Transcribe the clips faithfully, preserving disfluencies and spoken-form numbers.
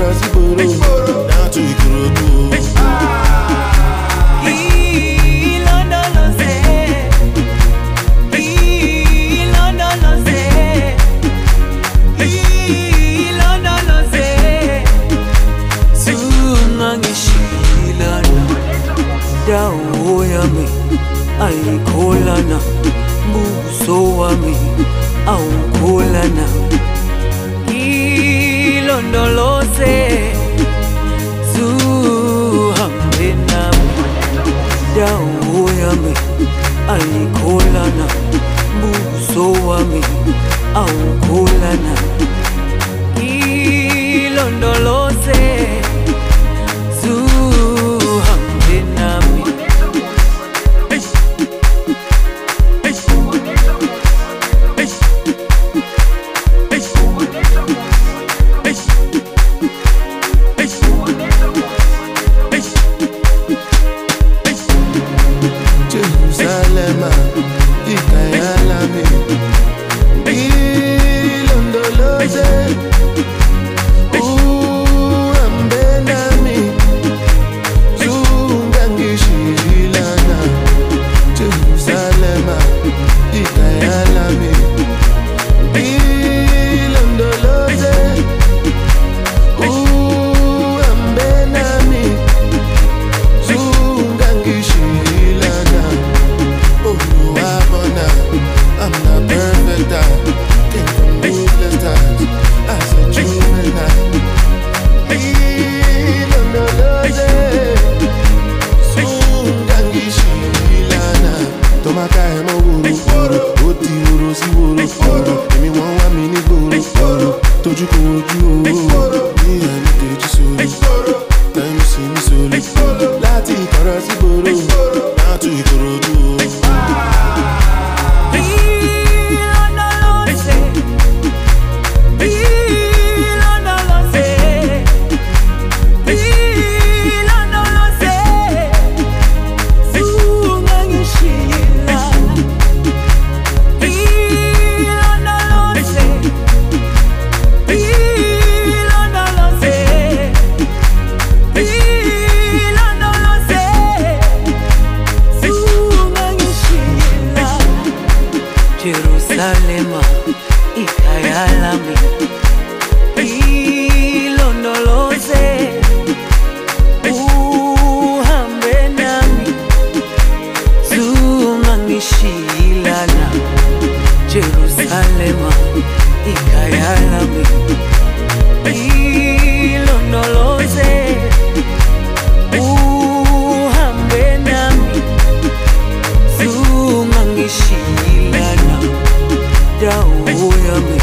Igboro, down to Ikorodu. Dawo yami ayikholana, buso wami awukholana. Ilondoloze zuhambe nami, dawo yami ayikholana, buso wami awukholana. Ilondoloze zuhambe nami. Jerusalem, ikayalami, ilondoloze, uhambe nami, zungangishilana. Jerusalem, ikayalami, ilondoloze, uhambe nami, zungangishilana. I'm not perfect, I came from ruthless times as a juvenile. Ilondoloze, zungangishilana. Tomaka emo woro, oti woro si woro, woro. Emi won wa mi ni gboro, toju ko oju o. Ni ani keji solo, time si mi solo. Láti Ìkọ̀rọ̀ sí Ìgboro, down to Ikorodu. Jerusalema, ikayalami, ilondoloze, uhambe nami, zungangishilana. Jerusalema, ikayalami, ilondoloze, uhambe nami, zungangishilana. Dawo yami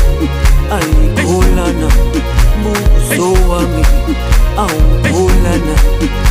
ayikholana, buso wami awukholana.